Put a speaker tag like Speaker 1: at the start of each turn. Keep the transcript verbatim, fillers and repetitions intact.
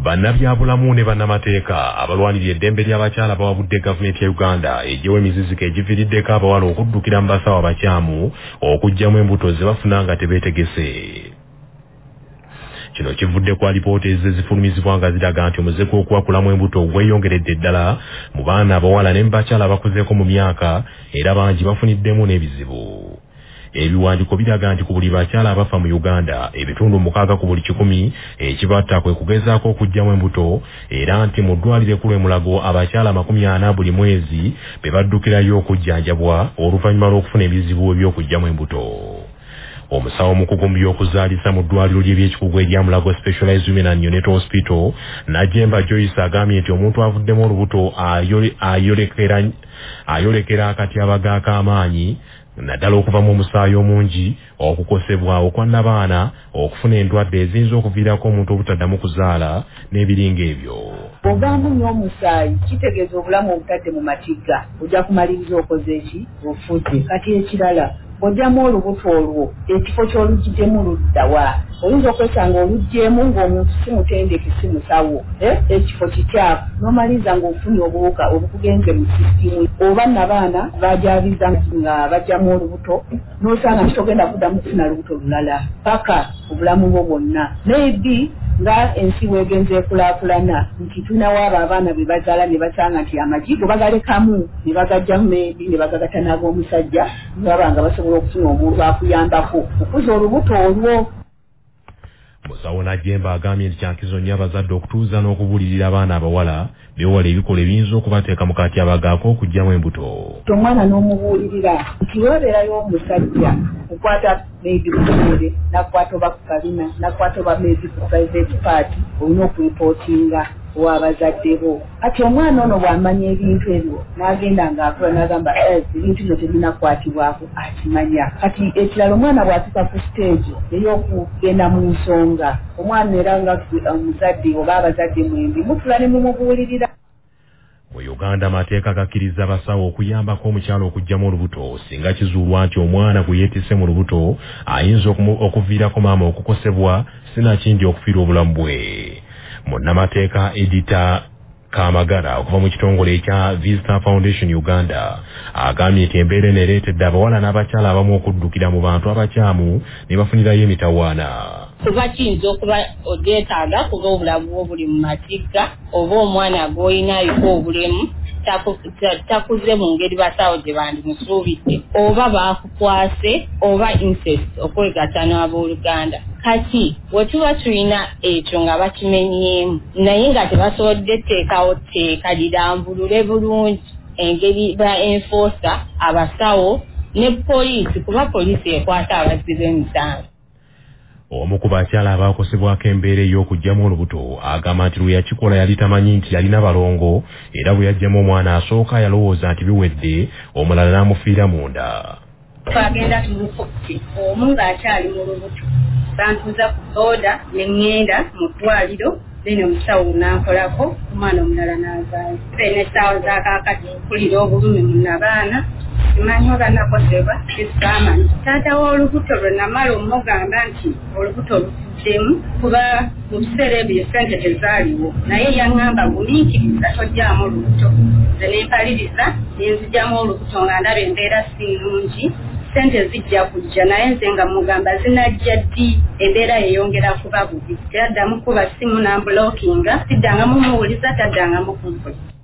Speaker 1: Bannabyabulamu ne bannamateeka abalwanirira eddembe ly'abakyala bawabudde gavumenti ya Uganda ejewe emiziziko egiviiriddeko abawala okuddukira mu basawo abakyamu okuggyamu embuto ze bafuna nga tebeetegese. Kino kivudde kwa alipoota ezifulumizibwa nga ziraga nti omuze gw'okuwakulamu embuto gweyongeredde ddala mu baana abawala ne mu bakyala abakuzeeko mu myaka era bangi bafuniddemu n'ebizibu. Ebiwandiiko biraga nti ku buli bakyala abafa mu Uganda ebitundu mukaaga ku buli kikumi ekibatta kwe kugezaako okuggyamu embuto era nti mu ddwaliro ekkulu e Mulago abakyala makumi ana buli mwezi be baddukirayo okujjanjabwa oluvannyuma lw'okufuna ebizibu eby'okuggyamu embuto. Omusawo omukugu mu by'okuzaalisa mu ddwaliro ly'ebyekikugu erya Mulago Specialized Women and Neonatal Hospital Najemba Joyce agambye nti omuntu avuddemu olubuto ayolekera ayolekera akatyabaga ak'amaanyi naddala okuva mu musaayi omungi okukosebwa okwannabaana okufuna endwadde eziyinza okuviirako omuntu obutaddamu kuzaala n'ebiringa ebyo.
Speaker 2: Bw'ogamba nnyo omusaayi kitegeeza obulamu obutadde mu matigga ojja kumaliriza okoze eki ofuze. Kati ekirala bw'ojjamu olubuto olwo ekifo ky'olugiddemu luddawa oyinza okwesanga olugyemu ng'omuntu si mutendeke si musawo ekifo kikyafu n'omaliriza ng'ofunye obuwuka obukugenze mu sisitimu oba nabaana bajabiza nga bajjamu olubuto n'osanga kitogenda kuddamu kufuna lubuto lulala paka obulamu bwo bwonna. Maybe nga ensi weegenze ekulaakulana nti tunawo abo abaana be bazaala ne basanga nti amajigo bagalekamu ne bagajjamu maybe ne bagagata n'ag'omusajja ne baba nga basobola okufuna omuntu akuyambako okuza olubuto olwo.
Speaker 1: Musawo Najemba agambye nti kyankizo nnyo abazadde okutuuza n'okubuulirira abaana abawala bewala ebikola ebiyinza okubateeka mu katyabagaako okuggyamu embuto.
Speaker 2: Omwana n'omubuulirira nti weebeerayo omusajja kukwata maybe kukyere nakwata oba ku kalina nakwata oba maybe ku private party olina okuripootinga ow'abazadde bo. Kati omwana ono bw'amanya ebintu ebyo n'agenda ng'akula n'agamba ebintu bino tebinakwatibwako akimanya. Kati ekirala omwana bw'atuuka ku stage ey'okugenda mu nsonga omwana era nga omuzadde oba abazadde mwembi mutula ne mumubuulirira.
Speaker 1: Mu Uganda amateeka gakkiriza abasawo okuyambako omukyala okuggyamu olubuto singa kizuulwa nti omwana gwe yeetisse mu lubuto ayinza okuviirako maama okukosebwa sinakindi okufiira obulamu bwe. Munnamateeka Edita Kamagara okuva mu kitongole ekya Vista Foundation Uganda agambye nti embeera eno ereetedde abawala n'abakyala abamu okuddukira mu bantu abakyamu ne bafunirayo emitawaana.
Speaker 3: Kuba kiyinza okuba ogeetaaga kuba obulamu bwo buli mu matigga oba omwana gw'olina aliko obulemu takuze mu ngeri basawo gye bandimusuubidde oba baakukwase oba incest okwegatta n'abooluganda. Kati bwe tuba tulina ekyo nga bakimenyeemu naye nga tebasobodde tteekawo tteeka lirambulule bulungi engeri ba enforcer abasawo ne poliisi kuba poliisi ekwata abazzi b'emisango.
Speaker 1: Omu ku bakyala abaakosebwako embeera ey'okuggyamu olubuto agamba nti lwe yakikola yali tamanyi nti yalina balongo era bwe yaggyamu omwana asooka yalowooza nti biwedde omulala n'amufiira munda.
Speaker 4: Twagenda tumukutte omu ng'akyali mu lubuto bantuuza ku booda ne ŋŋenda mu ddwaliro then omusawo n'ankolako omwana omulala n'azaayo. N'essaawa zaakaakati mpulira obulumi mu nabaana simanyi oba nakosebwa kisitaama nti taata w'olubuto lwe namala omugamba nti olubuto lufuddemu kuba mu biseera ebyo ssente tezaaliwo naye yaŋŋamba gumiikiriza tojjaamu olubuto. Nze ne mpaliriza ne nzigyamu olubuto nga ndaba embeera si nnungi ssente zijja kujja naye nze nga mugamba zinajja ddi embeera yeyongera kuba bubi. Teyaddamu kuba ssimu n'ambulookinga siddangamu muwuliza taddangamu kumpuliza.